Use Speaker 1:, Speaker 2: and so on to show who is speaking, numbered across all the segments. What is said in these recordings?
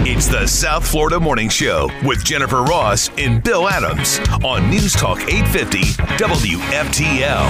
Speaker 1: It's the South Florida Morning Show with Jennifer Ross and Bill Adams on News Talk 850 WFTL.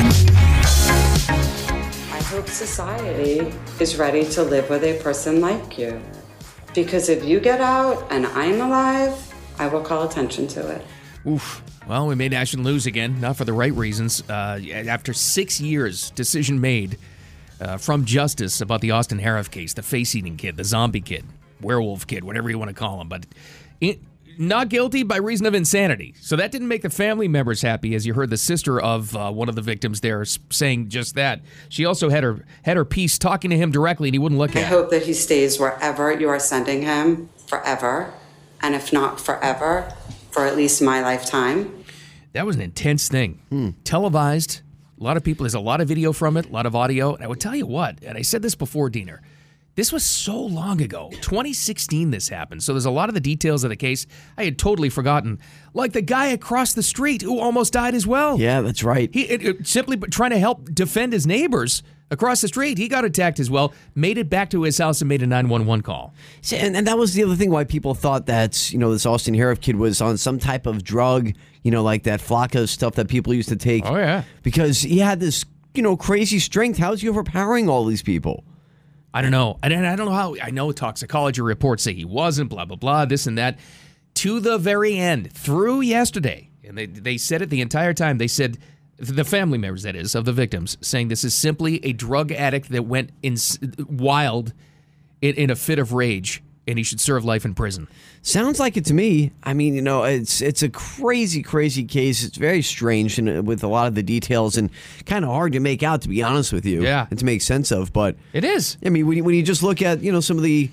Speaker 2: I hope society is ready to live with a person like you. Because if you get out and I'm alive, I will call attention to it.
Speaker 3: Oof. Well, we made national news again, not for the right reasons. After 6 years, decision made from justice about the Austin Harif case, the face-eating kid, the zombie kid, werewolf kid, whatever you want to call him, but not guilty by reason of insanity. So that didn't make the family members happy, as you heard the sister of one of the victims there saying just that. She also had her piece talking to him directly, and he wouldn't look at her.
Speaker 2: I hope that he stays wherever you are sending him forever, and if not forever, for at least my lifetime.
Speaker 3: That was an intense thing. Televised. A lot of people, there's a lot of video from it, a lot of audio. And I would tell you what, and I said this before, Diener, this was so long ago. 2016 this happened. So there's a lot of the details of the case I had totally forgotten. Like the guy across the street who almost died as well.
Speaker 4: Yeah, that's right.
Speaker 3: He simply trying to help defend his neighbors across the street. He got attacked as well, made it back to his house and made a 911 call.
Speaker 4: See, and that was the other thing why people thought that, this Austin Harif kid was on some type of drug, like that Flacco stuff that people used to take.
Speaker 3: Oh, yeah.
Speaker 4: Because he had this, crazy strength. How's he overpowering all these people?
Speaker 3: I don't know. I don't know how. I know toxicology reports say he wasn't, blah, blah, blah, this and that. To the very end, through yesterday, and they said it the entire time, they said, the family members, that is, of the victims, saying this is simply a drug addict that went wild in a fit of rage, and he should serve life in prison.
Speaker 4: Sounds like it to me. I mean, it's a crazy, crazy case. It's very strange and with a lot of the details and kind of hard to make out, to be honest with you.
Speaker 3: Yeah.
Speaker 4: And to make sense of. But
Speaker 3: it is.
Speaker 4: I mean, when you just look at, some of the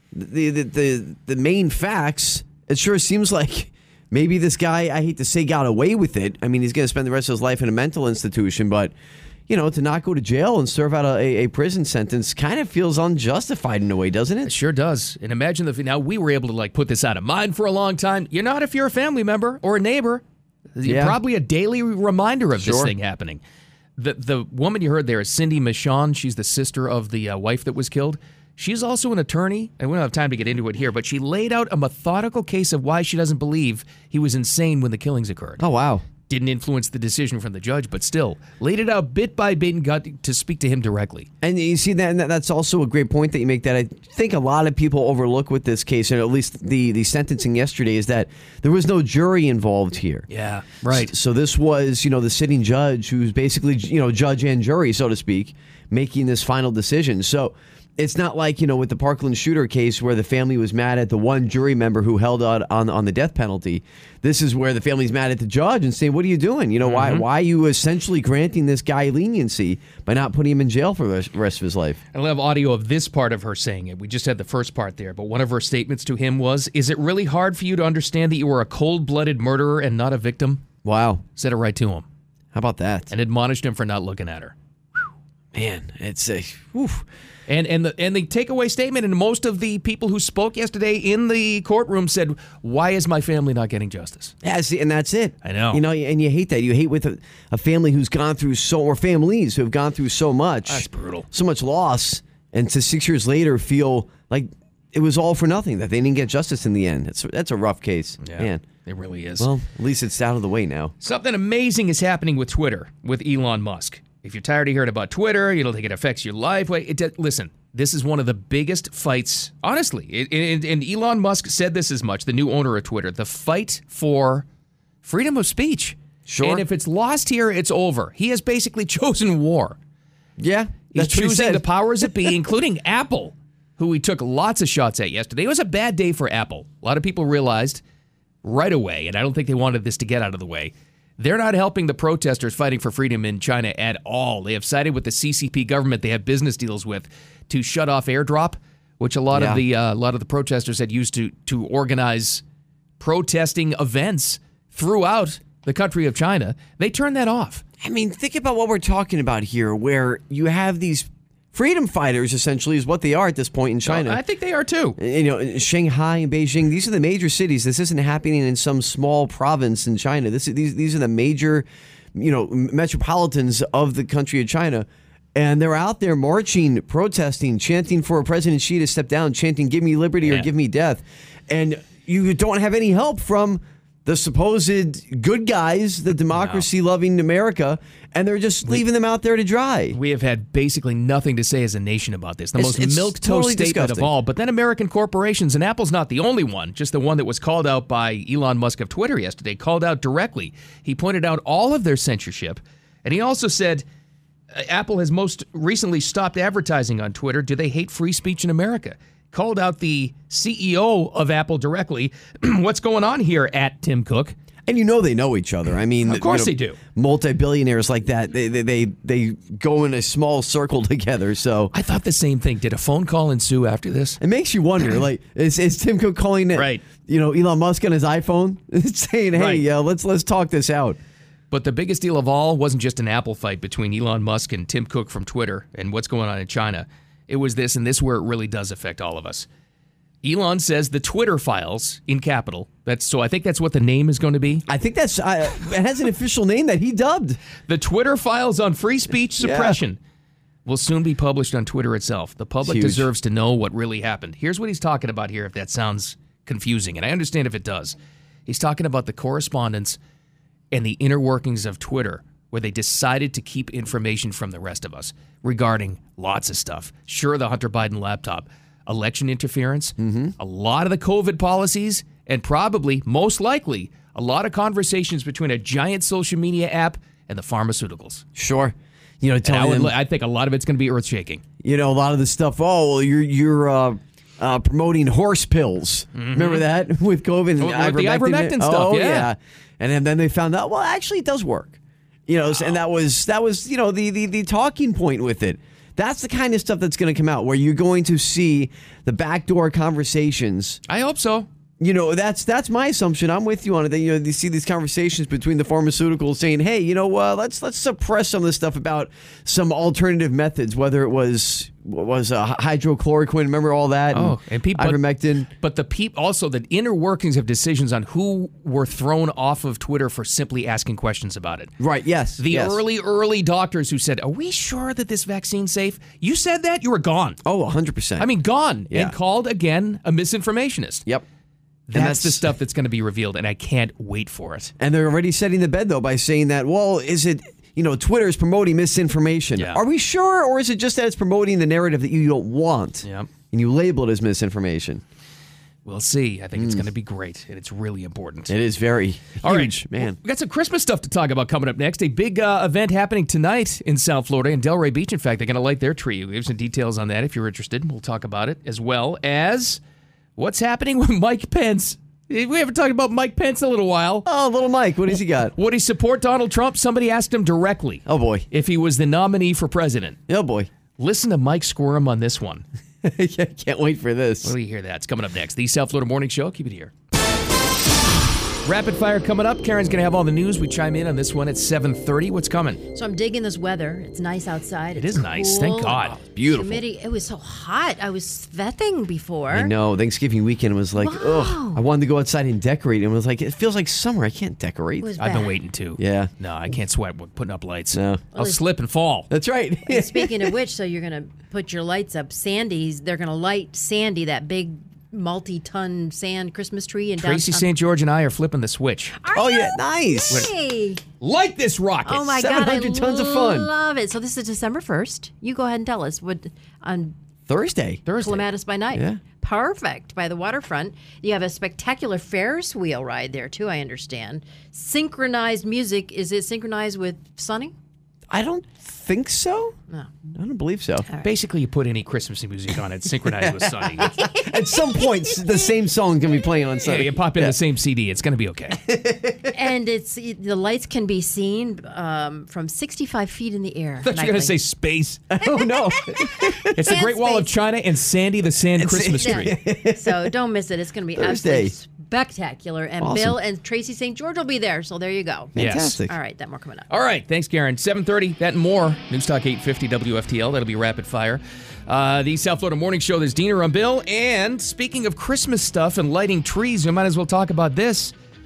Speaker 4: main facts, it sure seems like maybe this guy, I hate to say, got away with it. I mean, he's going to spend the rest of his life in a mental institution, but to not go to jail and serve out a prison sentence kind of feels unjustified in a way, doesn't it?
Speaker 3: It sure does. And imagine now we were able to put this out of mind for a long time. You're not if you're a family member or a neighbor. You're probably a daily reminder of this thing happening. The woman you heard there is Cindy Michon. She's the sister of the wife that was killed. She's also an attorney, and we don't have time to get into it here, but she laid out a methodical case of why she doesn't believe he was insane when the killings occurred.
Speaker 4: Oh, wow.
Speaker 3: Didn't influence the decision from the judge, but still laid it out bit by bit and got to speak to him directly.
Speaker 4: And you see that's also a great point that you make that I think a lot of people overlook with this case, or at least the sentencing yesterday, is that there was no jury involved here.
Speaker 3: Yeah, right.
Speaker 4: So this was, the sitting judge who's basically, judge and jury, so to speak, making this final decision. So it's not like, with the Parkland shooter case where the family was mad at the one jury member who held out on the death penalty. This is where the family's mad at the judge and saying, what are you doing? Why are you essentially granting this guy leniency by not putting him in jail for the rest of his life?
Speaker 3: I'll have audio of this part of her saying it. We just had the first part there, but one of her statements to him was, is it really hard for you to understand that you were a cold-blooded murderer and not a victim?
Speaker 4: Wow.
Speaker 3: Said it right to him.
Speaker 4: How about that?
Speaker 3: And admonished him for not looking at her.
Speaker 4: Man, it's a... Oof.
Speaker 3: And the takeaway statement, and most of the people who spoke yesterday in the courtroom said, why is my family not getting justice?
Speaker 4: Yeah, see, and that's it.
Speaker 3: I know.
Speaker 4: And you hate that. You hate with a family who's gone through or families who have gone through so much.
Speaker 3: That's brutal.
Speaker 4: So much loss, and to 6 years later feel like it was all for nothing, that they didn't get justice in the end. That's a rough case.
Speaker 3: Yeah,
Speaker 4: man.
Speaker 3: It really is.
Speaker 4: Well, at least it's out of the way now.
Speaker 3: Something amazing is happening with Twitter, with Elon Musk. If you're tired of hearing about Twitter, you don't think it affects your life. Listen, this is one of the biggest fights, honestly. And Elon Musk said this as much, the new owner of Twitter, the fight for freedom of speech.
Speaker 4: Sure.
Speaker 3: And if it's lost here, it's over. He has basically chosen war.
Speaker 4: Yeah,
Speaker 3: He's choosing the powers that be, including Apple, who he took lots of shots at yesterday. It was a bad day for Apple. A lot of people realized right away, and I don't think they wanted this to get out of the way, they're not helping the protesters fighting for freedom in China at all. They have sided with the CCP government they have business deals with to shut off airdrop, which a lot of the protesters had used to organize protesting events throughout the country of China. They turned that off.
Speaker 4: I mean, think about what we're talking about here, where you have these freedom fighters, essentially, is what they are at this point in China.
Speaker 3: I think they are too.
Speaker 4: Shanghai and Beijing, these are the major cities. This isn't happening in some small province in China. These are the major, metropolitans of the country of China. And they're out there marching, protesting, chanting for President Xi to step down, chanting, give me liberty or give me death. And you don't have any help from the supposed good guys, the democracy-loving America, and they're just leaving them out there to dry.
Speaker 3: We have had basically nothing to say as a nation about this. The most
Speaker 4: It's
Speaker 3: milquetoast
Speaker 4: totally
Speaker 3: statement
Speaker 4: disgusting.
Speaker 3: of all. But then American corporations, and Apple's not the only one, just the one that was called out by Elon Musk of Twitter yesterday, called out directly. He pointed out all of their censorship, and he also said Apple has most recently stopped advertising on Twitter. Do they hate free speech in America? Called out the CEO of Apple directly. What's going on here at Tim Cook?
Speaker 4: And they know each other. I mean,
Speaker 3: Of course they do.
Speaker 4: Multi-billionaires like that, they go in a small circle together. So
Speaker 3: I thought the same thing. Did a phone call ensue after this?
Speaker 4: it makes you wonder, like, is Tim Cook calling it,
Speaker 3: Right.
Speaker 4: Elon Musk on his iPhone, saying, "Hey,
Speaker 3: Right.
Speaker 4: let's talk this out."
Speaker 3: But the biggest deal of all wasn't just an Apple fight between Elon Musk and Tim Cook from Twitter and what's going on in China. It was this, and this is where it really does affect all of us. Elon says the Twitter files in capital. So I think that's what the name is going to be.
Speaker 4: I think that's it has an official name that he dubbed.
Speaker 3: The Twitter files on free speech suppression will soon be published on Twitter itself. The public
Speaker 4: Huge.
Speaker 3: deserves to know what really happened. Here's what he's talking about here, if that sounds confusing, and I understand if it does. He's talking about the correspondence and the inner workings of Twitter, where they decided to keep information from the rest of us regarding lots of stuff. Sure, the Hunter Biden laptop, election interference, a lot of the COVID policies, and probably, most likely, a lot of conversations between a giant social media app and the pharmaceuticals.
Speaker 4: Sure,
Speaker 3: And
Speaker 4: telling them,
Speaker 3: I think a lot of it's going to be earth-shaking.
Speaker 4: a lot of the stuff. Oh, well, you're promoting horse pills. Remember that with COVID and
Speaker 3: With the ivermectin stuff,
Speaker 4: Oh
Speaker 3: yeah.
Speaker 4: And then they found out, well, actually, it does work. And that was the talking point with it. That's the kind of stuff that's going to come out, where you're going to see the backdoor conversations.
Speaker 3: I hope so.
Speaker 4: That's my assumption. I'm with you on it. That, you see these conversations between the pharmaceuticals saying, "Hey, let's suppress some of this stuff about some alternative methods, whether it was hydrochloroquine. Remember all that?
Speaker 3: And people,
Speaker 4: ivermectin.
Speaker 3: But also the inner workings of decisions on who were thrown off of Twitter for simply asking questions about it.
Speaker 4: Right? Yes.
Speaker 3: The
Speaker 4: yes.
Speaker 3: early doctors who said, "Are we sure that this vaccine's safe?" You said that, you were gone.
Speaker 4: Oh, 100%.
Speaker 3: I mean, gone,
Speaker 4: Yeah.
Speaker 3: and called again a misinformationist.
Speaker 4: Yep.
Speaker 3: That's the stuff that's going to be revealed, and I can't wait for it.
Speaker 4: And they're already setting the bed, though, by saying that, well, is it, Twitter is promoting misinformation.
Speaker 3: Yeah.
Speaker 4: Are we sure? Or is it just that it's promoting the narrative that you don't want?
Speaker 3: Yep.
Speaker 4: And you label it as misinformation?
Speaker 3: We'll see. I think it's going to be great, and it's really important.
Speaker 4: It is very
Speaker 3: All
Speaker 4: huge,
Speaker 3: right,
Speaker 4: man.
Speaker 3: We got some Christmas stuff to talk about coming up next. A big event happening tonight in South Florida, in Delray Beach. In fact, they're going to light their tree. We have some details on that if you're interested. We'll talk about it, as well as what's happening with Mike Pence. We haven't talked about Mike Pence in a little while.
Speaker 4: Oh, little Mike, what has he got?
Speaker 3: Would he support Donald Trump? Somebody asked him directly.
Speaker 4: Oh, boy.
Speaker 3: If he was the nominee for president.
Speaker 4: Oh, boy.
Speaker 3: Listen to Mike squirm on this one.
Speaker 4: Can't wait for this.
Speaker 3: What do you hear that? It's coming up next. The South Florida Morning Show. Keep it here. Rapid fire coming up. Karen's going to have all the news. We chime in on this one at 7:30. What's coming?
Speaker 5: So I'm digging this weather. It's nice outside.
Speaker 3: It
Speaker 5: It's
Speaker 3: is nice.
Speaker 5: cool.
Speaker 3: Thank God.
Speaker 4: Beautiful.
Speaker 5: Humidity. It was so hot. I was sweating before.
Speaker 4: I know. Thanksgiving weekend was like,
Speaker 5: Wow.
Speaker 4: ugh. I wanted to go outside and decorate. And it was like, it feels like summer. I can't decorate.
Speaker 5: It was
Speaker 3: I've been
Speaker 5: bad.
Speaker 3: waiting to.
Speaker 4: Yeah.
Speaker 3: No, I can't sweat with putting up lights.
Speaker 4: No.
Speaker 3: I'll slip and fall.
Speaker 4: That's right.
Speaker 5: Speaking of which, so you're going to put your lights up. They're going to light Sandy, that big multi-ton sand Christmas tree in
Speaker 3: Tracy
Speaker 5: downtown.
Speaker 3: St. George and I are flipping the switch.
Speaker 4: Oh, yeah. Nice.
Speaker 5: Hey.
Speaker 3: Light this rocket.
Speaker 5: Oh my God, I
Speaker 4: 700 tons of fun.
Speaker 5: love it. So this is December 1st. You go ahead and tell us what on
Speaker 4: Thursday.
Speaker 5: Clematis by night.
Speaker 4: Yeah.
Speaker 5: Perfect. By the waterfront. You have a spectacular Ferris wheel ride there too, I understand. Synchronized music. Is it synchronized with Sunny?
Speaker 4: I don't think so.
Speaker 5: No.
Speaker 4: I don't believe so.
Speaker 3: Basically, you put any Christmas music on it, synchronized with Sunny.
Speaker 4: At some point, the same song can be playing on
Speaker 3: Yeah,
Speaker 4: Sunday.
Speaker 3: you pop in the same CD. It's going to be okay.
Speaker 5: And the lights can be seen from 65 feet in the air.
Speaker 3: I thought you were going to say space.
Speaker 4: Oh, no.
Speaker 3: It's the Great Wall of
Speaker 5: space.
Speaker 3: China and Sandy the Sand Christmas tree.
Speaker 5: So don't miss it. It's going to be
Speaker 4: Thursday.
Speaker 5: absolutely spectacular. And
Speaker 4: Awesome.
Speaker 5: Bill and Tracy St. George will be there. So there you go.
Speaker 3: Yes.
Speaker 4: Fantastic.
Speaker 5: All right, that more coming up.
Speaker 3: All right, thanks, Karen. 7:30, that and more. News Talk 850 WFTL. That'll be rapid fire. The South Florida Morning Show. There's Dina Rumbill. And speaking of Christmas stuff and lighting trees, we might as well talk about this.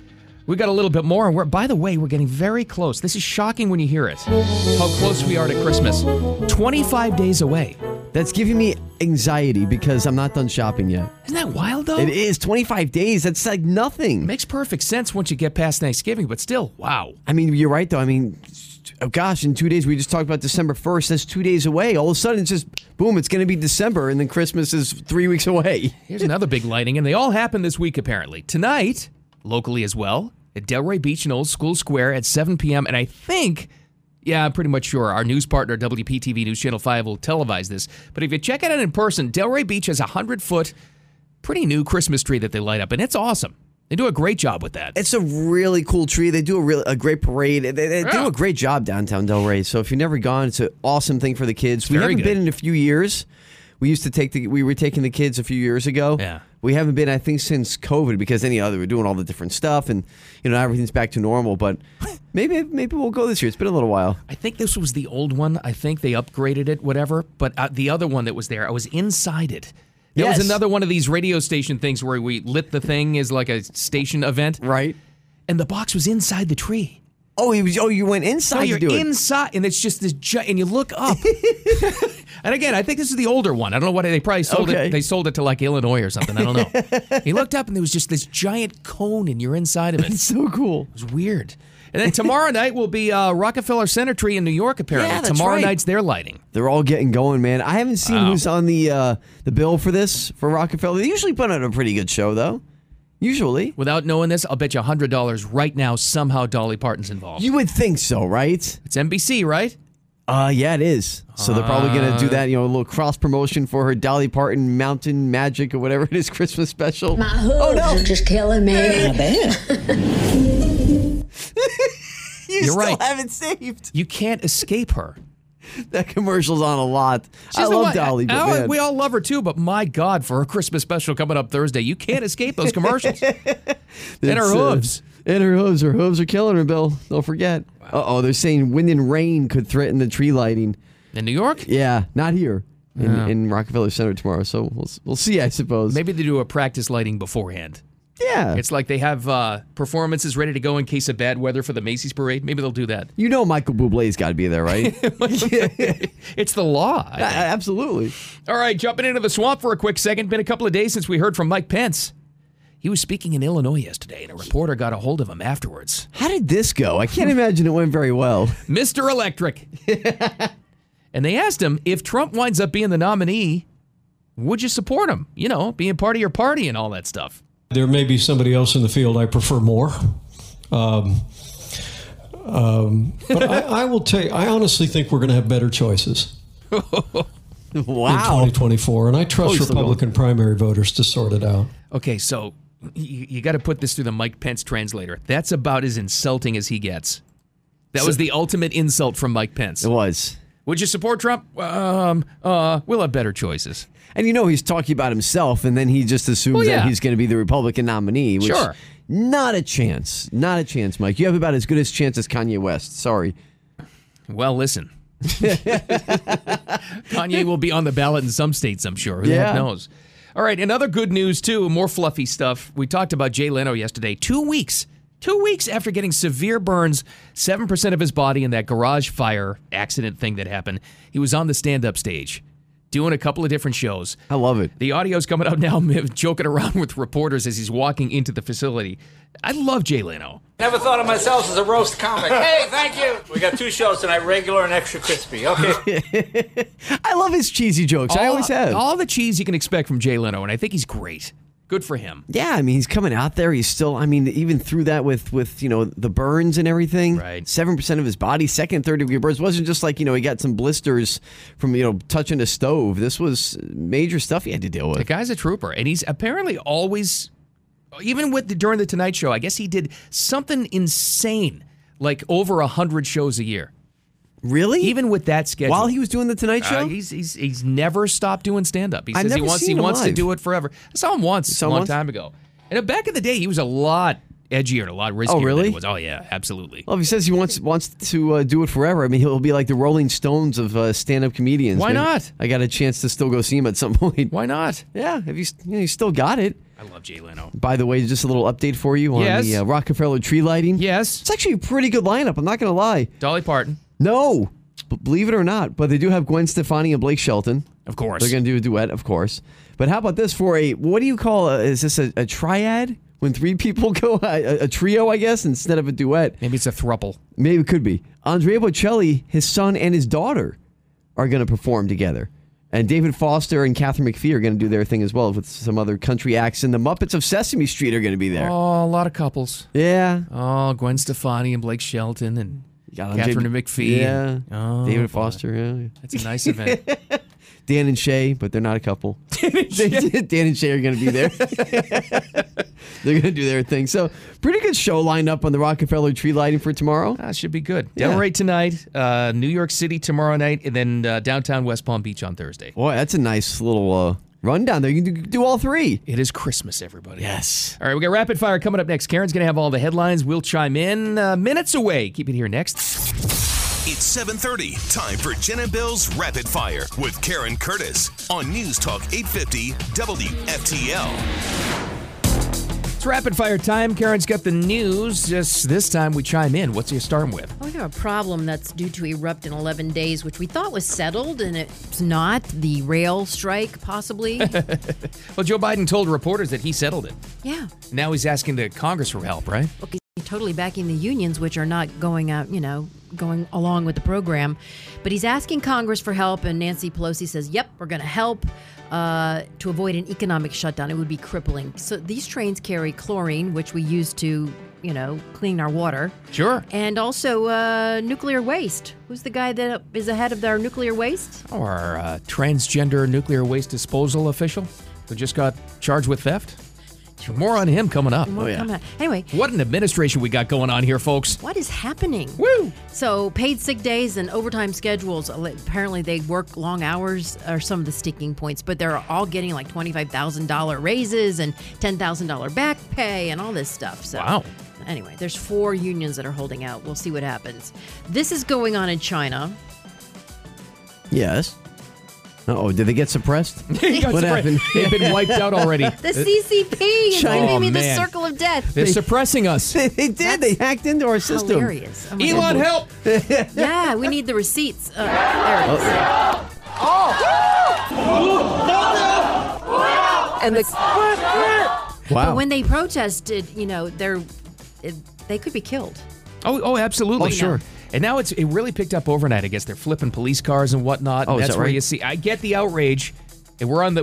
Speaker 3: We got a little bit more, and by the way, we're getting very close. This is shocking when you hear it. How close we are to Christmas. 25 days away.
Speaker 4: That's giving me anxiety because I'm not done shopping yet.
Speaker 3: Isn't that wild, though?
Speaker 4: It is 25 days. That's like nothing.
Speaker 3: Makes perfect sense once you get past Thanksgiving, but still, wow.
Speaker 4: I mean, you're right, though. I mean, oh gosh, in 2 days, we just talked about December 1st. That's 2 days away. All of a sudden, it's just, boom, it's going to be December, and then Christmas is 3 weeks away.
Speaker 3: Here's another big lighting, and they all happen this week, apparently. Tonight, locally as well, at Delray Beach and Old School Square at 7 p.m., and I think... Yeah, I'm pretty much sure our news partner, WPTV News Channel 5, will televise this. But if you check it out in person, Delray Beach has a 100-foot, pretty new Christmas tree that they light up, and it's awesome. They do a great job with that.
Speaker 4: It's a really cool tree. They do a great parade. They do a great job downtown Delray. So if you've never gone, it's an awesome thing for the kids. We haven't been in a few years. We were taking the kids a few years ago.
Speaker 3: Yeah.
Speaker 4: We haven't been, I think, since COVID because they were doing all the different stuff and everything's back to normal. But maybe we'll go this year. It's been a little while.
Speaker 3: I think this was the old one. I think they upgraded it, whatever. But the other one that was there, I was inside it. There was another one of these radio station things where we lit the thing as like a station event.
Speaker 4: Right.
Speaker 3: And the box was inside the tree.
Speaker 4: Oh, you went inside to do it.
Speaker 3: You're inside, and it's just this and you look up. And again, I think this is the older one. I don't know what they probably sold it. They sold it to like Illinois or something. I don't know. He looked up, and there was just this giant cone, and you're inside of it.
Speaker 4: It's so cool.
Speaker 3: It was weird. And then tomorrow night will be Rockefeller Center tree in New York, apparently.
Speaker 4: Yeah, that's
Speaker 3: tomorrow
Speaker 4: right.
Speaker 3: night's their lighting.
Speaker 4: They're all getting going, man. I haven't seen who's on the bill for this, for Rockefeller. They usually put on a pretty good show, though. Usually.
Speaker 3: Without knowing this, I'll bet you $100 right now somehow Dolly Parton's involved.
Speaker 4: You would think so, right?
Speaker 3: It's NBC, right?
Speaker 4: Yeah, it is. So they're probably going to do that, a little cross promotion for her Dolly Parton Mountain Magic or whatever it is, Christmas special.
Speaker 6: My hooves are just killing me. I bet.
Speaker 3: You're right.
Speaker 4: Haven't saved.
Speaker 3: You can't escape her.
Speaker 4: That commercial's on a lot. I love Dolly, but man.
Speaker 3: We all love her too, but my God, for her Christmas special coming up Thursday, you can't escape those commercials. And her hooves.
Speaker 4: And her hooves. Her hooves are killing her, Bill. Don't forget. Wow. Uh-oh, they're saying wind and rain could threaten the tree lighting.
Speaker 3: In New York?
Speaker 4: Yeah, not here. In Rockefeller Center tomorrow, so we'll see, I suppose.
Speaker 3: Maybe they do a practice lighting beforehand.
Speaker 4: Yeah.
Speaker 3: It's like they have performances ready to go in case of bad weather for the Macy's parade. Maybe they'll do that.
Speaker 4: Michael Bublé's got to be there, right?
Speaker 3: It's the law.
Speaker 4: Absolutely.
Speaker 3: All right, jumping into the swamp for a quick second. Been a couple of days since we heard from Mike Pence. He was speaking in Illinois yesterday, and a reporter got a hold of him afterwards.
Speaker 4: How did this go? I can't imagine it went very well.
Speaker 3: Mr. Electric. And they asked him, if Trump winds up being the nominee, would you support him? Being part of your party and all that stuff.
Speaker 7: There may be somebody else in the field I prefer more. But I will tell you, I honestly think we're going to have better choices.
Speaker 4: Wow.
Speaker 7: In 2024. And I trust Republican primary voters to sort it out.
Speaker 3: Okay, so you got to put this through the Mike Pence translator. That's about as insulting as he gets. That was the ultimate insult from Mike Pence.
Speaker 4: It was.
Speaker 3: Would you support Trump? We'll have better choices.
Speaker 4: And he's talking about himself, and then he just assumes that he's going to be the Republican nominee. Which, not a chance. Not a chance, Mike. You have about as good a chance as Kanye West. Sorry.
Speaker 3: Well, listen. Kanye will be on the ballot in some states, I'm sure. Who the heck knows? All right, another good news, too, more fluffy stuff. We talked about Jay Leno yesterday. 2 weeks. 2 weeks after getting severe burns, 7% of his body in that garage fire accident thing that happened, he was on the stand-up stage doing a couple of different shows.
Speaker 4: I love it.
Speaker 3: The audio's coming out now, joking around with reporters as he's walking into the facility. I love Jay Leno.
Speaker 8: Never thought of myself as a roast comic. Hey, thank you. We got 2 shows tonight, regular and extra crispy. Okay.
Speaker 4: I love his cheesy jokes. I always have.
Speaker 3: All the cheese you can expect from Jay Leno, and I think he's great. Good for him.
Speaker 4: Yeah, I mean, he's coming out there. He's still, even through that with the burns and everything.
Speaker 3: Right.
Speaker 4: 7% of his body, second and third degree burns. It wasn't just like, he got some blisters from, touching a stove. This was major stuff he had to deal with.
Speaker 3: The guy's a trooper, and he's apparently always, even during the Tonight Show, I guess he did something insane, like over 100 shows a year.
Speaker 4: Really?
Speaker 3: Even with that schedule.
Speaker 4: While he was doing the Tonight Show?
Speaker 3: He's never stopped doing stand-up. He says he wants to do it forever. I saw him once a long time ago. And back in the day, he was a lot edgier and a lot riskier than he was. Oh, yeah, absolutely.
Speaker 4: Well, if he says he wants to do it forever, I mean, he'll be like the Rolling Stones of stand-up comedians.
Speaker 3: Why not?
Speaker 4: I got a chance to still go see him at some point.
Speaker 3: Why not?
Speaker 4: Yeah, if you still got it.
Speaker 3: I love Jay Leno.
Speaker 4: By the way, just a little update for you on
Speaker 3: Yes.
Speaker 4: the Rockefeller tree lighting.
Speaker 3: Yes.
Speaker 4: It's actually a pretty good lineup. I'm not going to lie.
Speaker 3: Dolly Parton.
Speaker 4: No, believe it or not, but they do have Gwen Stefani and Blake Shelton.
Speaker 3: Of course.
Speaker 4: They're going to do a duet, of course. But how about this for what do you call, is this a triad? When 3 people go, a trio, I guess, instead of a duet.
Speaker 3: Maybe it's a throuple.
Speaker 4: Maybe it could be. Andrea Bocelli, his son and his daughter are going to perform together. And David Foster and Catherine McPhee are going to do their thing as well with some other country acts. And the Muppets of Sesame Street are going to be there.
Speaker 3: Oh, a lot of couples.
Speaker 4: Yeah.
Speaker 3: Oh, Gwen Stefani and Blake Shelton and
Speaker 4: Got
Speaker 3: Catherine McPhee.
Speaker 4: Yeah.
Speaker 3: Oh,
Speaker 4: David
Speaker 3: boy.
Speaker 4: Foster, yeah.
Speaker 3: That's a nice event.
Speaker 4: Dan and Shay, but they're not a couple. Dan and Shay are going to be there. They're going to do their thing. So, pretty good show lined up on the Rockefeller tree lighting for tomorrow.
Speaker 3: That should be good.
Speaker 4: Yeah.
Speaker 3: Delray tonight, New York City tomorrow night, and then downtown West Palm Beach on Thursday.
Speaker 4: Boy, that's a nice little rundown there. You can do all 3.
Speaker 3: It is Christmas, everybody.
Speaker 4: Yes.
Speaker 3: All right, we got Rapid Fire coming up next. Karen's going to have all the headlines. We'll chime in minutes away. Keep it here next.
Speaker 1: It's 7:30. Time for Jen and Bill's Rapid Fire with Karen Curtis on News Talk 850 WFTL.
Speaker 3: It's Rapid Fire time. Karen's got the news. Just this time we chime in. What's you starting with?
Speaker 5: We have a problem that's due to erupt in 11 days, which we thought was settled, and it's not. The rail strike, possibly.
Speaker 3: Well, Joe Biden told reporters that he settled it.
Speaker 5: Yeah.
Speaker 3: Now he's asking the Congress for help, right?
Speaker 5: Okay, totally backing the unions, which are not going out, going along with the program. But he's asking Congress for help, and Nancy Pelosi says, yep, we're going to help to avoid an economic shutdown. It would be crippling. So these trains carry chlorine, which we use to, clean our water.
Speaker 3: Sure.
Speaker 5: And also nuclear waste. Who's the guy that is ahead of our nuclear waste?
Speaker 3: Our transgender nuclear waste disposal official who just got charged with theft. More on him coming up.
Speaker 5: More coming up. Anyway.
Speaker 3: What an administration we got going on here, folks.
Speaker 5: What is happening?
Speaker 3: Woo!
Speaker 5: So paid sick days and overtime schedules, apparently they work long hours are some of the sticking points, but they're all getting like $25,000 raises and $10,000 back pay and all this stuff. So
Speaker 3: wow.
Speaker 5: Anyway, there's 4 unions that are holding out. We'll see what happens. This is going on in China.
Speaker 4: Yes. Uh-oh, did they get suppressed?
Speaker 3: What happened? They've been wiped out already.
Speaker 5: The CCP is giving me the
Speaker 3: man.
Speaker 5: circle of death.
Speaker 3: They're suppressing us.
Speaker 4: They did. They hacked into our system.
Speaker 5: Hilarious. Oh my
Speaker 3: Elon,
Speaker 5: God.
Speaker 3: help!
Speaker 5: Yeah, we need the receipts. There it is.
Speaker 6: And the
Speaker 4: Wow.
Speaker 5: But when they protested, they could be killed.
Speaker 3: Oh, absolutely.
Speaker 4: Oh, sure.
Speaker 3: And now it really picked up overnight. I guess they're flipping police cars and whatnot.
Speaker 4: Oh,
Speaker 3: And
Speaker 4: is
Speaker 3: that's
Speaker 4: that
Speaker 3: where
Speaker 4: right?
Speaker 3: you see. I get the outrage, and we're on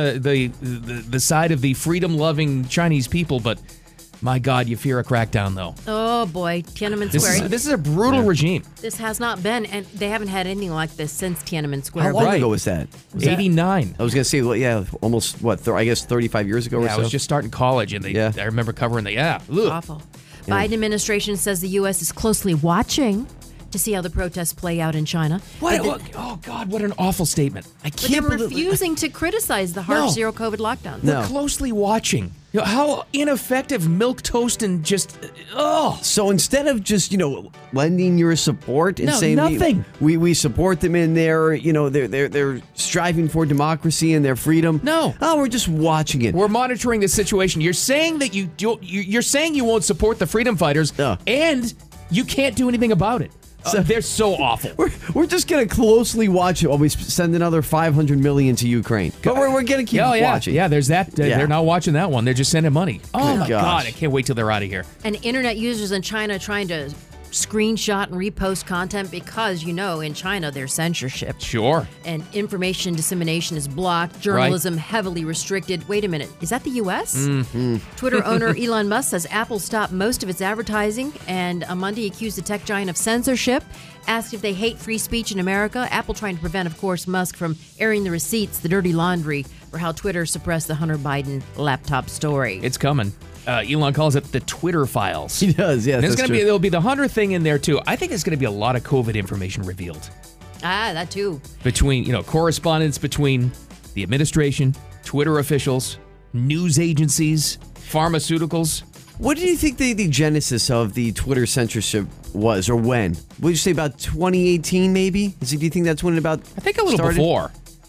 Speaker 3: the side of the freedom-loving Chinese people. But my God, you fear a crackdown, though.
Speaker 5: Oh boy, Tiananmen
Speaker 3: This
Speaker 5: Square.
Speaker 3: is a brutal regime.
Speaker 5: This has not been, and they haven't had anything like this since Tiananmen Square.
Speaker 4: How long
Speaker 3: Right.
Speaker 4: ago was that?
Speaker 3: 89.
Speaker 4: I was going to say, well, yeah, almost, I guess 35 years ago or
Speaker 3: Yeah, I
Speaker 4: so?
Speaker 3: was just starting college, and
Speaker 4: Yeah.
Speaker 5: Oh,
Speaker 3: I remember covering the ugh.
Speaker 5: Awful. Biden administration says the U.S. is closely watching to see how the protests play out in China.
Speaker 3: Oh, God, what an awful statement. I
Speaker 5: But they're
Speaker 3: can't believe
Speaker 5: refusing to criticize the harsh
Speaker 3: No.
Speaker 5: zero COVID lockdowns.
Speaker 4: No.
Speaker 3: We're closely watching. You know, how ineffective milk toast and just,
Speaker 4: So instead of just, lending your support and
Speaker 3: No,
Speaker 4: saying
Speaker 3: nothing.
Speaker 4: we support them in their, they're striving for democracy and their freedom.
Speaker 3: No.
Speaker 4: Oh, we're just watching it.
Speaker 3: We're monitoring the situation. You're saying that you're saying you won't support the freedom fighters, and you can't do anything about it. They're so awful.
Speaker 4: We're just gonna closely watch it while we send another $500 million to Ukraine. But we're gonna keep watching.
Speaker 3: Yeah, there's that.
Speaker 4: Yeah.
Speaker 3: They're not watching that one. They're just sending money. Oh my
Speaker 4: gosh.
Speaker 3: God! I can't wait till they're out of here.
Speaker 5: And internet users in China trying to screenshot and repost content because, in China there's censorship.
Speaker 3: Sure.
Speaker 5: And information dissemination is blocked, journalism heavily restricted. Wait a minute, is that the U.S.?
Speaker 3: Mm-hmm.
Speaker 5: Twitter owner Elon Musk says Apple stopped most of its advertising, and Monday accused the tech giant of censorship, asked if they hate free speech in America. Apple trying to prevent, of course, Musk from airing the receipts, the dirty laundry, for how Twitter suppressed the Hunter Biden laptop story.
Speaker 3: It's coming. Elon calls it the Twitter files.
Speaker 4: He does, yes.
Speaker 3: There'll be the Hunter thing in there too. I think there's going to be a lot of COVID information revealed
Speaker 5: That too.
Speaker 3: between, correspondence between the administration, Twitter officials, news agencies, pharmaceuticals.
Speaker 4: What do you think the genesis of the Twitter censorship was, or when? Would you say about 2018, maybe? Do you think that's when it about
Speaker 3: I think a little
Speaker 4: started?
Speaker 3: before.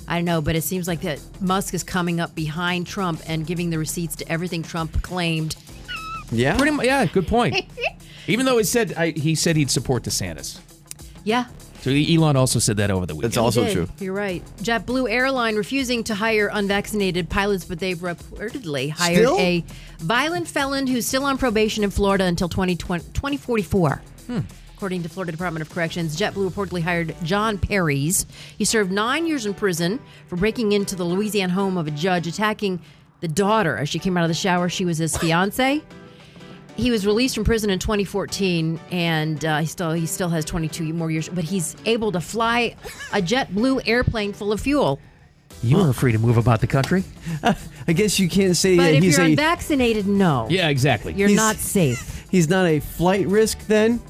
Speaker 5: I know, but it seems like that Musk is coming up behind Trump and giving the receipts to everything Trump claimed.
Speaker 4: Yeah?
Speaker 3: Pretty much, yeah, good point. Even though he said he'd support DeSantis.
Speaker 5: Yeah.
Speaker 3: So Elon also said that over the weekend.
Speaker 4: That's also
Speaker 5: He did.
Speaker 4: true.
Speaker 5: You're right. JetBlue Airline refusing to hire unvaccinated pilots, but they've reportedly hired a violent felon who's still on probation in Florida until 2044. According to Florida Department of Corrections, JetBlue reportedly hired John Perrys. He served 9 years in prison for breaking into the Louisiana home of a judge, attacking the daughter as she came out of the shower. She was his fiance. He was released from prison in 2014, and he still has 22 more years. But he's able to fly a JetBlue airplane full of fuel.
Speaker 3: You are free to move about the country.
Speaker 4: I guess you can't say
Speaker 5: But if
Speaker 4: he's
Speaker 5: you're unvaccinated, no.
Speaker 3: Yeah, exactly.
Speaker 5: You're not safe.
Speaker 4: He's not a flight risk then?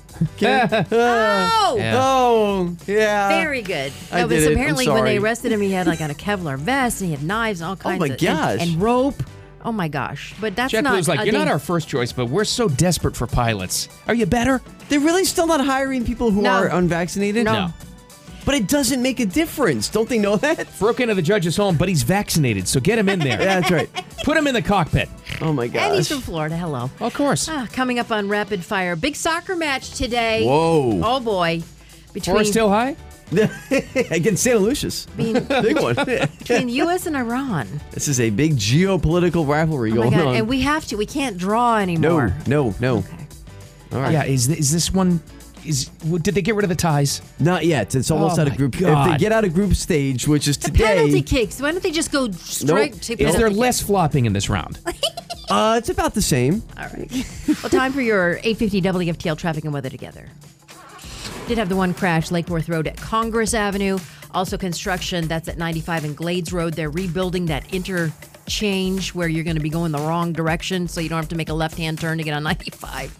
Speaker 5: Oh!
Speaker 3: Yeah.
Speaker 4: Oh, yeah.
Speaker 5: Very good.
Speaker 4: I
Speaker 5: No, but
Speaker 4: did it. I'm
Speaker 5: apparently when
Speaker 4: sorry.
Speaker 5: they arrested him, he had like on a Kevlar vest and he had knives and all kinds
Speaker 4: my
Speaker 5: of
Speaker 4: gosh.
Speaker 5: and rope. Oh my gosh. But that's not
Speaker 3: JetBlue's like,
Speaker 5: a
Speaker 3: you're not
Speaker 5: dang-
Speaker 3: our first choice, but we're so desperate for pilots. Are you better?
Speaker 4: They're really still not hiring people who
Speaker 5: No.
Speaker 4: are unvaccinated?
Speaker 5: No.
Speaker 4: But it doesn't make a difference. Don't they know that?
Speaker 3: Broke into the judge's home, but he's vaccinated, so get him in there.
Speaker 4: Yeah, that's right.
Speaker 3: Put him in the cockpit.
Speaker 4: Oh, my gosh.
Speaker 5: And he's from Florida. Hello.
Speaker 3: Of course.
Speaker 5: Coming up on Rapid Fire. Big soccer match today.
Speaker 4: Whoa.
Speaker 5: Oh boy. Between
Speaker 3: Forest Hill High?
Speaker 4: Against Santa Lucia's. Big one.
Speaker 5: between the U.S. and Iran.
Speaker 4: This is a big geopolitical rivalry
Speaker 5: Oh my
Speaker 4: going
Speaker 5: God.
Speaker 4: on.
Speaker 5: And we have to. We can't draw anymore.
Speaker 4: No.
Speaker 5: Okay.
Speaker 4: All right.
Speaker 3: Yeah, is this one... Did they get rid of the ties?
Speaker 4: Not yet. It's almost
Speaker 3: Oh
Speaker 4: out of
Speaker 3: my
Speaker 4: group. If
Speaker 3: God.
Speaker 4: they get out of group stage, which is
Speaker 5: The
Speaker 4: today,
Speaker 5: penalty kicks. Why don't they just go straight to
Speaker 3: Is
Speaker 5: penalty
Speaker 3: there
Speaker 5: kicks?
Speaker 3: less flopping in this round?
Speaker 4: it's about the same.
Speaker 5: All right. Well, time for your 850 WFTL traffic and weather together. Did have the one crash, Lake Worth Road at Congress Avenue. Also construction, that's at 95 and Glades Road. They're rebuilding that interchange where you're going to be going the wrong direction, so you don't have to make a left-hand turn to get on 95.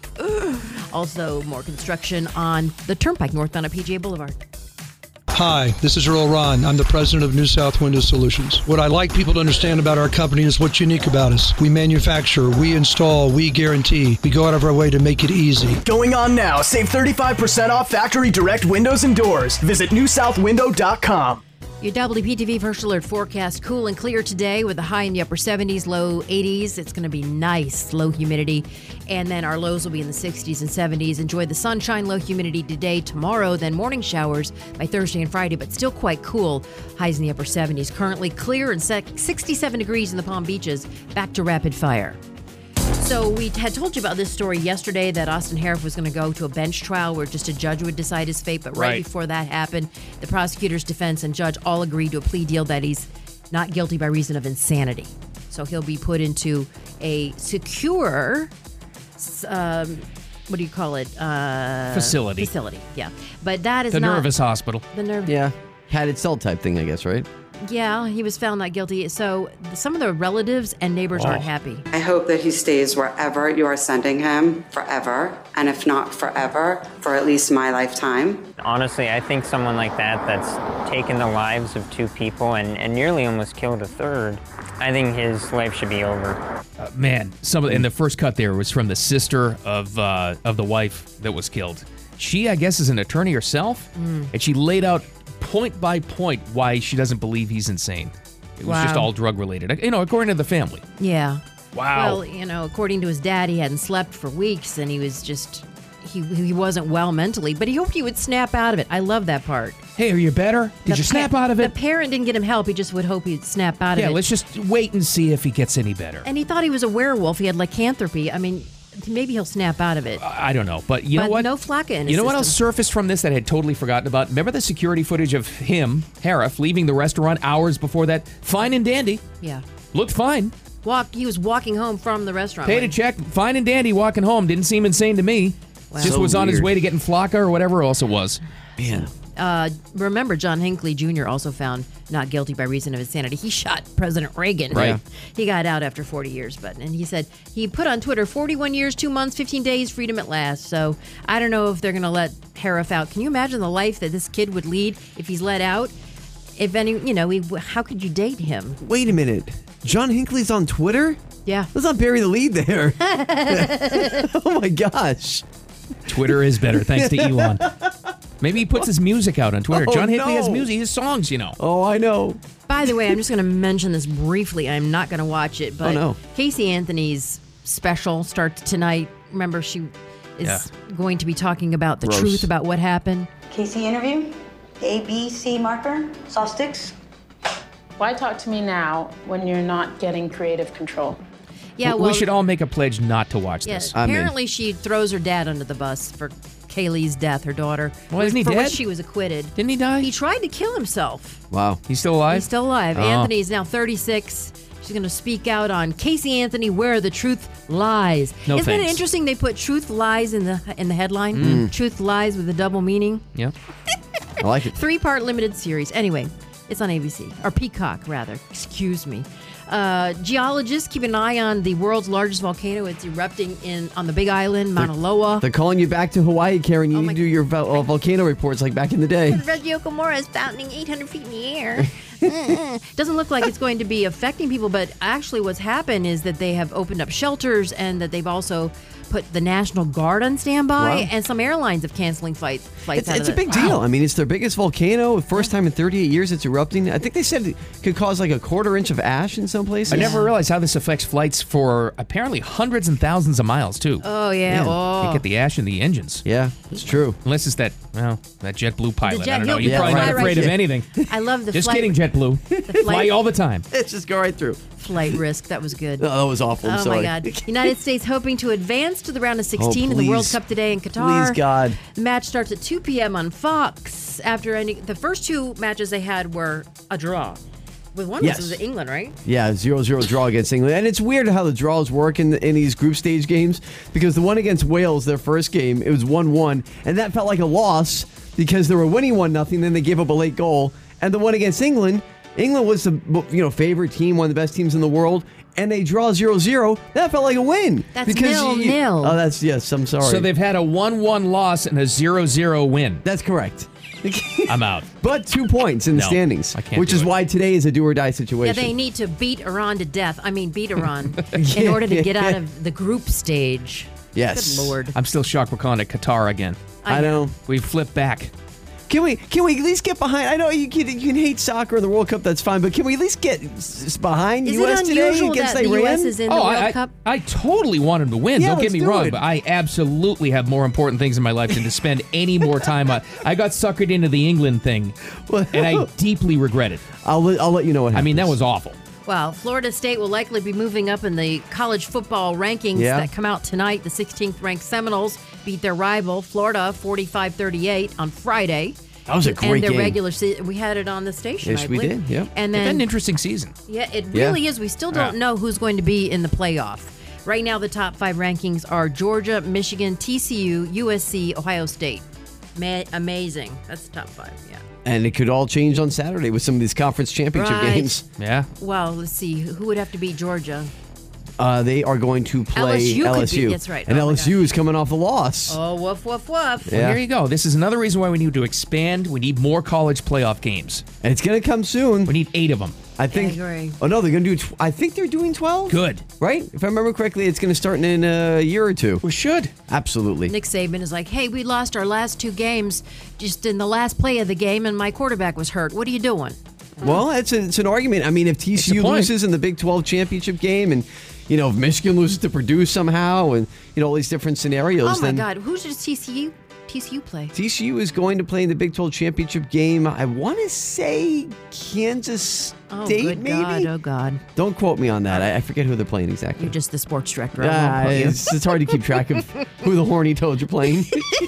Speaker 5: Also, more construction on the Turnpike northbound at PGA Boulevard.
Speaker 7: Hi, this is Earl Ron. I'm the president of New South Window Solutions. What I like people to understand about our company is what's unique about us. We manufacture, we install, we guarantee. We go out of our way to make it easy.
Speaker 9: Going on now. Save 35% off factory direct windows and doors. Visit newsouthwindow.com.
Speaker 5: Your WPTV First Alert forecast, cool and clear today with a high in the upper 70s, low 80s. It's going to be nice, low humidity. And then our lows will be in the 60s and 70s. Enjoy the sunshine, low humidity today, tomorrow, then morning showers by Thursday and Friday, but still quite cool. Highs in the upper 70s. Currently clear and 67 degrees in the Palm Beaches. Back to rapid fire. So we had told you about this story yesterday that Austin Harif was going to go to a bench trial where just a judge would decide his fate. But right before that happened, the prosecutor's defense and judge all agreed to a plea deal that he's not guilty by reason of insanity. So he'll be put into a secure, what do you call it?
Speaker 3: Facility.
Speaker 5: Facility, yeah. But that is
Speaker 3: The
Speaker 5: not...
Speaker 3: nervous hospital.
Speaker 5: The nerve.
Speaker 4: Yeah. Padded cell type thing, I guess, right?
Speaker 5: Yeah, he was found not guilty. So some of the relatives and neighbors aren't happy.
Speaker 2: I hope that he stays wherever you are sending him forever, and if not forever, for at least my lifetime.
Speaker 10: Honestly, I think someone like that that's taken the lives of two people and nearly almost killed a third, I think his life should be over.
Speaker 3: Man, and the first cut there was from the sister of the wife that was killed. She, I guess, is an attorney herself, and she laid out point by point why she doesn't believe he's insane. It was just all drug related, according to the family.
Speaker 5: Yeah.
Speaker 3: Wow.
Speaker 5: Well, according to his dad, he hadn't slept for weeks, and he was just, he wasn't well mentally, but he hoped he would snap out of it. I love that part.
Speaker 3: Hey, are you better? Did you snap out of it?
Speaker 5: The parent didn't get him help. He just would hope he'd snap out of it.
Speaker 3: Yeah, let's just wait and see if he gets any better.
Speaker 5: And he thought he was a werewolf. He had lycanthropy. I mean, maybe he'll snap out of it.
Speaker 3: I don't know, but you know what?
Speaker 5: No flakka in his
Speaker 3: You know what else
Speaker 5: system.
Speaker 3: surfaced from this that I had totally forgotten about? Remember the security footage of him, Harif, leaving the restaurant hours before that? Fine and dandy.
Speaker 5: Yeah.
Speaker 3: Looked fine.
Speaker 5: He was walking home from the restaurant.
Speaker 3: Paid a check. Fine and dandy walking home. Didn't seem insane to me.
Speaker 5: Wow.
Speaker 3: Just
Speaker 4: So
Speaker 3: was on his
Speaker 4: weird.
Speaker 3: way to getting flakka or whatever else it was.
Speaker 4: Man.
Speaker 5: Remember, John Hinckley Jr. also found not guilty by reason of insanity. He shot President Reagan.
Speaker 3: Right.
Speaker 5: He got out after 40 years, and he said he put on Twitter 41 years, 2 months, 15 days, freedom at last. So I don't know if they're going to let Harif out. Can you imagine the life that this kid would lead if he's let out? If any, how could you date him?
Speaker 4: Wait a minute. John Hinckley's on Twitter?
Speaker 5: Yeah.
Speaker 4: Let's not bury the lead there. Oh my gosh.
Speaker 3: Twitter is better, thanks to Elon. Maybe he puts his music out on Twitter.
Speaker 4: Oh,
Speaker 3: John Hinckley has
Speaker 4: no.
Speaker 3: music, his songs, you know.
Speaker 4: Oh, I know.
Speaker 5: By the way, I'm just going to mention this briefly. I'm not going to watch it, but
Speaker 4: no.
Speaker 5: Casey Anthony's special starts tonight. Remember, she is going to be talking about the
Speaker 4: Gross.
Speaker 5: truth about what happened.
Speaker 6: Casey interview? A, B, C marker? Saw sticks?
Speaker 11: Why talk to me now when you're not getting creative control?
Speaker 5: Yeah,
Speaker 3: We should all make a pledge not to watch this.
Speaker 5: Apparently, she throws her dad under the bus for Kaylee's death, her daughter.
Speaker 3: Well, isn't he
Speaker 5: for
Speaker 3: dead?
Speaker 5: which she was acquitted.
Speaker 3: Didn't he die?
Speaker 5: He tried to kill himself.
Speaker 4: Wow.
Speaker 3: He's still alive?
Speaker 5: He's still alive.
Speaker 3: Oh.
Speaker 5: Anthony is now 36. She's going to speak out on Casey Anthony, where the truth lies.
Speaker 3: No
Speaker 5: Isn't it
Speaker 3: thanks.
Speaker 5: interesting? They put "truth lies" in the headline. Truth lies with a double meaning.
Speaker 3: Yeah.
Speaker 4: I like it.
Speaker 5: 3-part limited series. Anyway, it's on ABC or Peacock rather. Excuse me. Geologists keep an eye on the world's largest volcano. It's erupting on the Big Island, Mauna Loa.
Speaker 4: They're calling you back to Hawaii, Karen. You need to do your volcano reports like back in the day.
Speaker 5: Reggie Okamura is fountaining 800 feet in the air. Doesn't look like it's going to be affecting people, but actually what's happened is that they have opened up shelters and that they've also put the National Guard on standby,
Speaker 4: Wow.
Speaker 5: and some airlines have canceling flights
Speaker 4: It's
Speaker 5: out of
Speaker 4: a big deal. I mean, it's their biggest volcano. First time in 38 years it's erupting. I think they said it could cause like a quarter-inch of ash in some places.
Speaker 3: I never realized how this affects flights for apparently hundreds and thousands of miles, too.
Speaker 5: Oh, yeah. Oh.
Speaker 3: You get the ash in the engines.
Speaker 4: Yeah, it's true.
Speaker 3: Unless it's that JetBlue pilot.
Speaker 5: jet-
Speaker 3: I don't know.
Speaker 5: no,
Speaker 3: You're
Speaker 5: yeah,
Speaker 3: probably
Speaker 5: fly
Speaker 3: not
Speaker 5: right
Speaker 3: afraid of
Speaker 5: through.
Speaker 3: anything.
Speaker 5: I love the
Speaker 3: Just
Speaker 5: flight.
Speaker 3: kidding, JetBlue. Fly
Speaker 5: flight-
Speaker 3: all the time.
Speaker 4: Let's just go right through.
Speaker 5: Flight risk. That was good.
Speaker 4: Oh, that was awful. I'm
Speaker 5: Oh,
Speaker 4: sorry.
Speaker 5: my God. United States hoping to advance to the round of 16 in the
Speaker 4: please.
Speaker 5: World Cup today in Qatar.
Speaker 4: Please, God.
Speaker 5: The match starts at 2 p.m. on Fox. After ending, the first two matches they had were a draw. With one
Speaker 4: Yes.
Speaker 5: was England, right?
Speaker 4: Yeah, 0-0 draw against England. And it's weird how the draws work in these group stage games because the one against Wales, their first game, it was 1-1. And that felt like a loss because they were winning 1-0, then they gave up a late goal. And the one against England was the favorite team, one of the best teams in the world. And they draw 0-0. That felt like a win.
Speaker 5: That's
Speaker 4: because
Speaker 5: 0-0.
Speaker 4: Oh, that's, yes, I'm sorry.
Speaker 3: So they've had a 1-1 loss and a 0-0 win.
Speaker 4: That's correct.
Speaker 3: I'm out.
Speaker 4: But 2 points in the
Speaker 3: No,
Speaker 4: standings,
Speaker 3: I can't
Speaker 4: which
Speaker 3: do
Speaker 4: is
Speaker 3: it.
Speaker 4: why today is a do or die
Speaker 5: Yeah,
Speaker 4: situation.
Speaker 5: they need to beat Iran to death. I mean, beat Iran in order to get out of the group stage.
Speaker 4: Yes.
Speaker 5: Good Lord.
Speaker 3: I'm still shocked we're calling it Qatar again.
Speaker 4: I know.
Speaker 3: We flipped back.
Speaker 4: Can we at least get behind? I know you can hate soccer in the World Cup, that's fine, but can we at least get behind
Speaker 5: Is
Speaker 4: U.S.
Speaker 5: it
Speaker 4: today
Speaker 5: unusual
Speaker 4: against
Speaker 5: that the
Speaker 4: Iran?
Speaker 5: U.S. is in the World
Speaker 3: I
Speaker 5: Cup?
Speaker 3: I totally want him to win.
Speaker 4: Yeah,
Speaker 3: Don't get
Speaker 4: let's
Speaker 3: me
Speaker 4: do
Speaker 3: wrong,
Speaker 4: it.
Speaker 3: but I absolutely have more important things in my life than to spend any more time on. I got suckered into the England thing, and I deeply regret it.
Speaker 4: I'll let you know what happens.
Speaker 3: I mean, that was awful.
Speaker 5: Well, Florida State will likely be moving up in the college football rankings
Speaker 4: Yeah.
Speaker 5: that come out tonight. The 16th ranked Seminoles beat their rival, Florida, 45-38 on Friday.
Speaker 4: That was a great
Speaker 5: and their
Speaker 4: game.
Speaker 5: regular season, we had it on the station.
Speaker 4: Yes,
Speaker 5: I
Speaker 4: we
Speaker 5: believe.
Speaker 4: did, yep.
Speaker 5: And
Speaker 3: They've had an
Speaker 5: then,
Speaker 3: interesting season.
Speaker 5: yeah, it
Speaker 4: Yeah.
Speaker 5: really is. We still don't know who's going to be in the playoff. Right now, the top 5 rankings are Georgia, Michigan, TCU, USC, Ohio State. Amazing. That's the top 5. Yeah.
Speaker 4: And it could all change on Saturday with some of these conference championship
Speaker 5: Right.
Speaker 4: games.
Speaker 3: Yeah.
Speaker 5: Well, let's see. Who would have to beat Georgia?
Speaker 4: They are going to play
Speaker 5: LSU could
Speaker 4: LSU.
Speaker 5: be- that's right.
Speaker 4: And
Speaker 5: Oh, my
Speaker 4: LSU is coming off a loss.
Speaker 5: Oh, woof, woof, woof.
Speaker 3: Well, here you go. This is another reason why we need to expand. We need more college playoff games.
Speaker 4: And it's going to come soon.
Speaker 3: We need 8 of them.
Speaker 4: I think.
Speaker 5: agree.
Speaker 4: Oh no, they're going to do. I think they're doing 12.
Speaker 3: Good.
Speaker 4: Right? If I remember correctly, it's going to start in a year or two.
Speaker 3: We should.
Speaker 4: Absolutely.
Speaker 5: Nick Saban is like, hey, we lost our last 2 games just in the last play of the game, and my quarterback was hurt. What are you doing?
Speaker 4: Well, it's an argument. I mean, if TCU
Speaker 3: point.
Speaker 4: loses in the Big 12 championship game, and if Michigan loses to Purdue somehow, and all these different scenarios,
Speaker 5: Oh, my
Speaker 4: then
Speaker 5: God. Who does TCU play?
Speaker 4: TCU is going to play in the Big 12 championship game. I want to say Kansas
Speaker 5: Oh,
Speaker 4: State,
Speaker 5: good
Speaker 4: maybe.
Speaker 5: God. Oh, God.
Speaker 4: Don't quote me on that. I forget who they're playing exactly.
Speaker 5: You're just the sports director. I won't quote you.
Speaker 4: It's hard to keep track of who the Horny Toads are playing.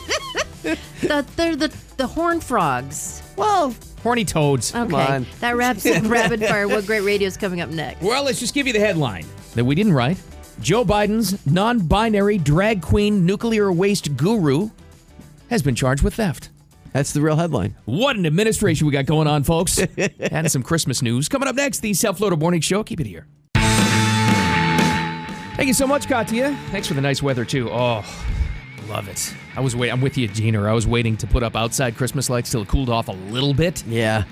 Speaker 5: They're the Horned Frogs.
Speaker 4: Well,
Speaker 3: Horny toads.
Speaker 5: Okay.
Speaker 4: on.
Speaker 5: That wraps up Rapid Fire. What great radio is coming up next?
Speaker 3: Well, let's just give you the headline that we didn't write. Joe Biden's non-binary drag queen nuclear waste guru has been charged with theft.
Speaker 4: that's the real headline.
Speaker 3: What an administration we got going on, folks. And some Christmas news. Coming up next, the Self-Loader Morning Show. Keep it here. Thank you so much, Katya. Thanks for the nice weather, too. Oh, love it. I'm with you, Gina. I was waiting to put up outside Christmas lights till it cooled off a little bit.
Speaker 4: Yeah.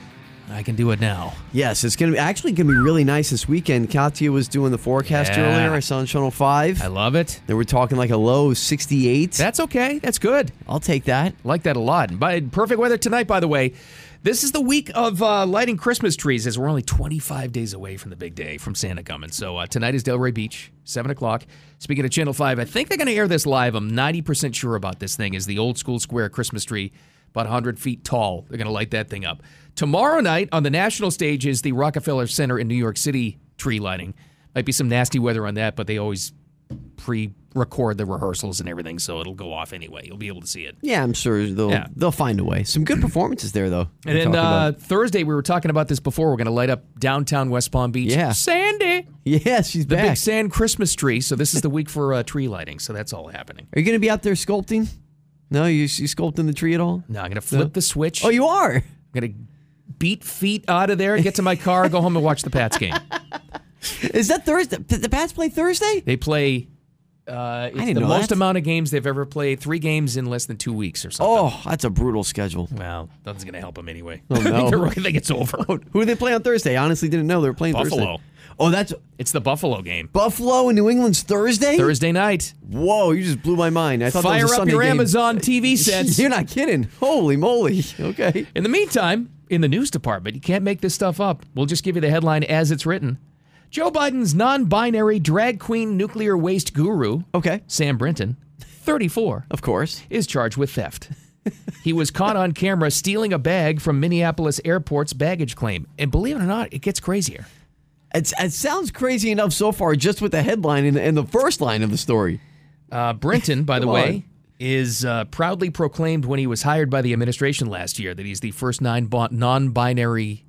Speaker 3: I can do it now.
Speaker 4: Yes, it's going to be really nice this weekend. Katya was doing the forecast earlier. I saw on Channel 5.
Speaker 3: I love it.
Speaker 4: They were talking like a low 68.
Speaker 3: That's okay. That's good.
Speaker 4: I'll take that.
Speaker 3: Like that a lot. Perfect weather tonight, by the way. This is the week of lighting Christmas trees, as we're only 25 days away from the big day from Santa coming. So tonight is Delray Beach, 7 o'clock. Speaking of Channel 5, I think they're going to air this live. I'm 90% sure about this thing. Is the old school square Christmas tree, about 100 feet tall. They're going to light that thing up. Tomorrow night on the national stage is the Rockefeller Center in New York City tree lighting. Might be some nasty weather on that, but they always pre-record the rehearsals and everything, so it'll go off anyway. You'll be able to see it.
Speaker 4: Yeah, I'm sure they'll find a way. Some good performances there, though.
Speaker 3: And then Thursday, we were talking about this before. We're going to light up downtown West Palm Beach.
Speaker 4: Yeah.
Speaker 3: Sandy.
Speaker 4: Yeah, she's
Speaker 3: the
Speaker 4: back.
Speaker 3: big sand Christmas tree. So this is the week for tree lighting. So that's all happening.
Speaker 4: Are you going to be out there sculpting? No, you sculpting the tree at all?
Speaker 3: No, I'm going to flip the switch.
Speaker 4: Oh, you are?
Speaker 3: I'm going to beat feet out of there, get to my car, go home and watch the Pats game.
Speaker 4: Is that Thursday? The Pats play Thursday?
Speaker 3: They play... it's the most amount of games they've ever played. 3 games in less than 2 weeks or something.
Speaker 4: Oh, that's a brutal schedule.
Speaker 3: Well, nothing's going to help them anyway.
Speaker 4: Oh, no.
Speaker 3: I think it's over.
Speaker 4: Who do they play on Thursday? I honestly didn't know they were playing
Speaker 3: Buffalo.
Speaker 4: Thursday. Oh,
Speaker 3: it's the Buffalo game.
Speaker 4: Buffalo and New England's Thursday?
Speaker 3: Thursday night.
Speaker 4: Whoa, you just blew my mind. I thought that was a
Speaker 3: Fire up
Speaker 4: Sunday
Speaker 3: your
Speaker 4: game.
Speaker 3: Amazon TV sets.
Speaker 4: You're not kidding. Holy moly. Okay.
Speaker 3: In the meantime, in the news department, you can't make this stuff up. We'll just give you the headline as it's written. Joe Biden's non-binary drag queen nuclear waste guru, Sam Brinton, 34,
Speaker 4: of course,
Speaker 3: is charged with theft. He was caught on camera stealing a bag from Minneapolis Airport's baggage claim. And believe it or not, it gets crazier.
Speaker 4: It sounds crazy enough so far just with the headline and the first line of the story.
Speaker 3: Brinton, by the way, is proudly proclaimed when he was hired by the administration last year that he's the first non-binary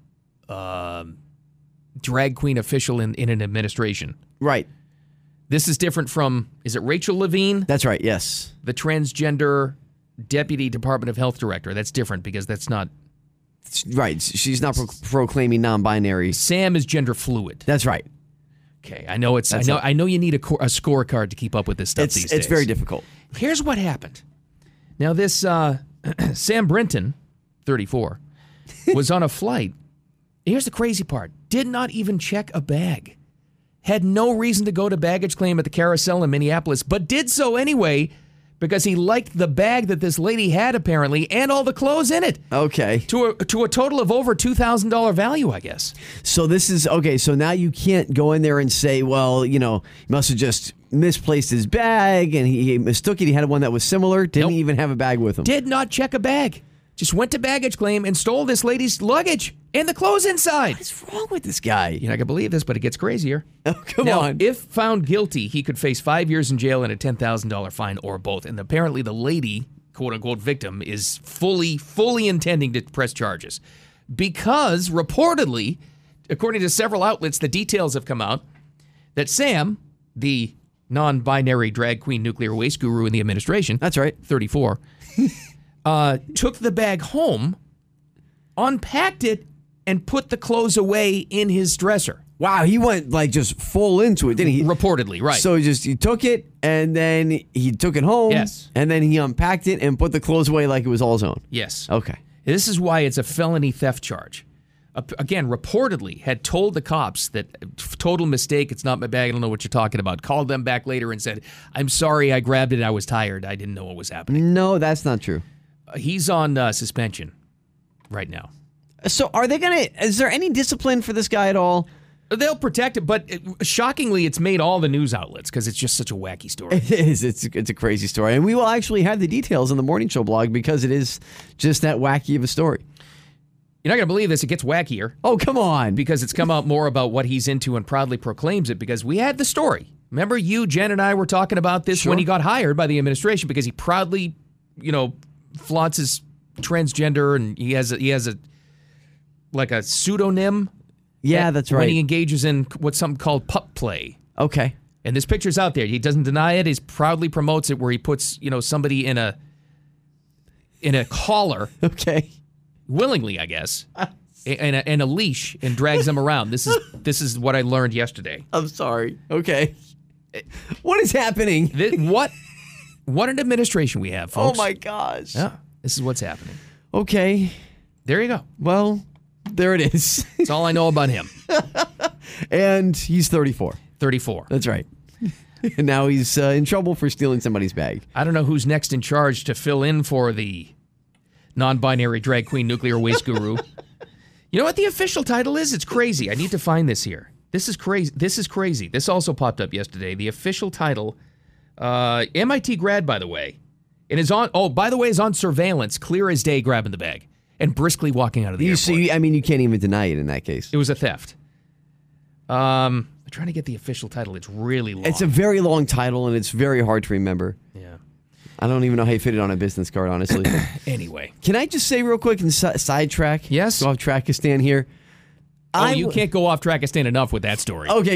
Speaker 3: drag queen official in an administration.
Speaker 4: Right.
Speaker 3: This is different from, is it Rachel Levine?
Speaker 4: That's right, yes.
Speaker 3: The transgender deputy Department of Health director. That's different because that's not...
Speaker 4: Right, she's not proclaiming non-binary.
Speaker 3: Sam is gender fluid.
Speaker 4: That's right.
Speaker 3: Okay, I know I know you need a scorecard to keep up with this stuff these days.
Speaker 4: It's very difficult.
Speaker 3: Here's what happened. Now this Sam Brinton, 34, was on a flight. Here's the crazy part. Did not even check a bag. Had no reason to go to baggage claim at the carousel in Minneapolis, but did so anyway because he liked the bag that this lady had apparently and all the clothes in it.
Speaker 4: Okay.
Speaker 3: To a total of over $2,000 value, I guess.
Speaker 4: So this is, okay, so now you can't go in there and say, well, he must have just misplaced his bag and he mistook it. He had one that was similar. Didn't even have a bag with him.
Speaker 3: Did not check a bag. Just went to baggage claim and stole this lady's luggage and the clothes inside.
Speaker 4: What's wrong with this guy?
Speaker 3: You're not going to believe this, but it gets crazier.
Speaker 4: Oh, come
Speaker 3: now,
Speaker 4: on.
Speaker 3: If found guilty, he could face 5 years in jail and a $10,000 fine or both. And apparently the lady, quote-unquote victim, is fully intending to press charges. Because, reportedly, according to several outlets, the details have come out that Sam, the non-binary drag queen nuclear waste guru in the administration...
Speaker 4: That's right.
Speaker 3: 34... took the bag home, unpacked it, and put the clothes away in his dresser.
Speaker 4: Wow, he went just full into it, didn't he?
Speaker 3: Reportedly, right.
Speaker 4: So he took it, and then he took it home.
Speaker 3: Yes.
Speaker 4: And then he unpacked it and put the clothes away like it was all his own.
Speaker 3: Yes.
Speaker 4: Okay.
Speaker 3: This is why it's a felony theft charge. Again, reportedly had told the cops that total mistake, it's not my bag, I don't know what you're talking about. Called them back later and said, I'm sorry, I grabbed it, I was tired, I didn't know what was happening.
Speaker 4: No, that's not true.
Speaker 3: He's on suspension right now.
Speaker 4: So is there any discipline for this guy at all?
Speaker 3: They'll protect it, but shockingly, it's made all the news outlets because it's just such a wacky story.
Speaker 4: It is. It's a crazy story. And we will actually have the details on the Morning Show blog because it is just that wacky of a story.
Speaker 3: You're not going to believe this. It gets wackier.
Speaker 4: Oh, come on.
Speaker 3: Because it's come out more about what he's into and proudly proclaims it because we had the story. Remember Jen and I were talking about this when he got hired by the administration because he proudly, flaunts his transgender and he has a pseudonym.
Speaker 4: Yeah, that's right.
Speaker 3: When he engages in what's something called pup play.
Speaker 4: Okay.
Speaker 3: And this picture's out there. He doesn't deny it. He proudly promotes it where he puts, somebody in a collar.
Speaker 4: Okay.
Speaker 3: Willingly, I guess. And a leash and drags them around. This is what I learned yesterday.
Speaker 4: I'm sorry. Okay. What is happening?
Speaker 3: What an administration we have, folks.
Speaker 4: Oh, my gosh.
Speaker 3: Yeah, this is what's happening.
Speaker 4: Okay.
Speaker 3: There you go.
Speaker 4: Well, There it is.
Speaker 3: That's all I know about him.
Speaker 4: And he's 34.
Speaker 3: 34.
Speaker 4: That's right. And now he's in trouble for stealing somebody's bag.
Speaker 3: I don't know who's next in charge to fill in for the non-binary drag queen nuclear waste guru. You know what the official title is? It's crazy. I need to find this here. This is crazy. This also popped up yesterday. The official title, MIT grad, by the way, and is on surveillance, clear as day, grabbing the bag and briskly walking out of the airport.
Speaker 4: See, I mean, you can't even deny it in that case.
Speaker 3: It was a theft. I'm trying to get the official title. It's really long.
Speaker 4: It's a very long title, and it's very hard to remember.
Speaker 3: Yeah.
Speaker 4: I don't even know how you fit it on a business card, honestly.
Speaker 3: Anyway.
Speaker 4: Can I just say real quick and sidetrack?
Speaker 3: Yes.
Speaker 4: Go off Trackistan here.
Speaker 3: You can't go off Trackistan enough with that story.
Speaker 4: Okay,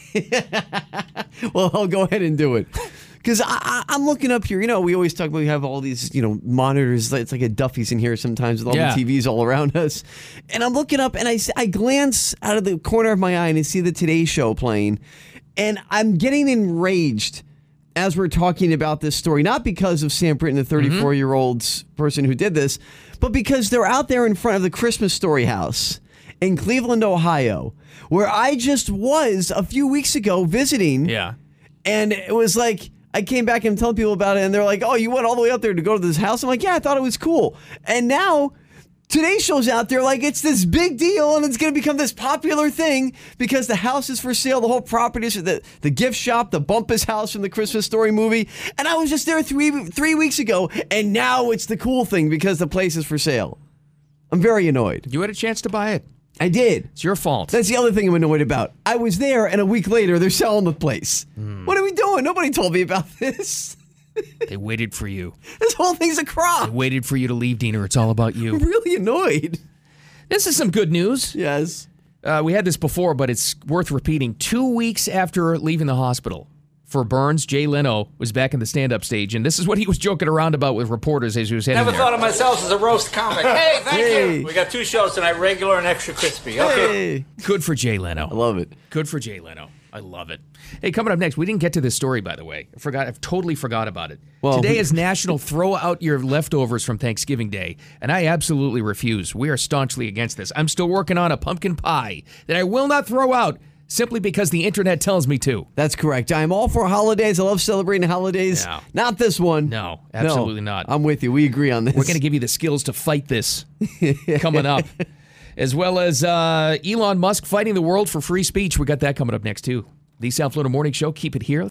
Speaker 4: good. Well, I'll go ahead and do it. Because I'm looking up here. You know, we always talk about we have all these, monitors. It's like a Duffy's in here sometimes with all the TVs all around us. And I'm looking up, and I glance out of the corner of my eye and I see the Today Show playing. And I'm getting enraged as we're talking about this story. Not because of Sam Britton, the 34-year-old person who did this, but because they're out there in front of the Christmas Story house in Cleveland, Ohio, where I just was a few weeks ago visiting.
Speaker 3: Yeah.
Speaker 4: And it was like, I came back and telling people about it, and they're like, oh, you went all the way up there to go to this house? I'm like, yeah, I thought it was cool. And now Today Show's out there like it's this big deal, and it's going to become this popular thing because the house is for sale, the whole property is the gift shop, the Bumpus house from the Christmas Story movie. And I was just there three weeks ago, and now it's the cool thing because the place is for sale. I'm very annoyed.
Speaker 3: You had a chance to buy it.
Speaker 4: I did.
Speaker 3: It's your fault.
Speaker 4: That's the other thing I'm annoyed about. I was there, and a week later, they're selling the place. What are we doing? Nobody told me about this.
Speaker 3: They waited for you.
Speaker 4: This whole thing's a crock.
Speaker 3: They waited for you to leave, Diener. It's all about you.
Speaker 4: I'm really annoyed.
Speaker 3: This is some good news.
Speaker 4: Yes.
Speaker 3: We had this before, but it's worth repeating. 2 weeks after leaving the hospital for burns, Jay Leno was back in the stand-up stage, and this is what he was joking around about with reporters as he was heading
Speaker 8: Never
Speaker 3: there.
Speaker 8: thought of myself as a roast comic. Hey, thank you. We got 2 shows tonight, regular and extra crispy. Okay.
Speaker 4: Hey.
Speaker 3: Good for Jay Leno.
Speaker 4: I love it.
Speaker 3: Good for Jay Leno. I love it. Hey, coming up next, we didn't get to this story, by the way. I've totally forgot about it.
Speaker 4: Well,
Speaker 3: Today is National Throw Out Your Leftovers from Thanksgiving Day, and I absolutely refuse. We are staunchly against this. I'm still working on a pumpkin pie that I will not throw out simply because the internet tells me to.
Speaker 4: That's correct. I'm all for holidays. I love celebrating holidays.
Speaker 3: No.
Speaker 4: Not this one.
Speaker 3: No, absolutely not.
Speaker 4: I'm with you. We agree on this.
Speaker 3: We're going to give you the skills to fight this coming up. As well as Elon Musk fighting the world for free speech. We got that coming up next, too. The South Florida Morning Show. Keep it here.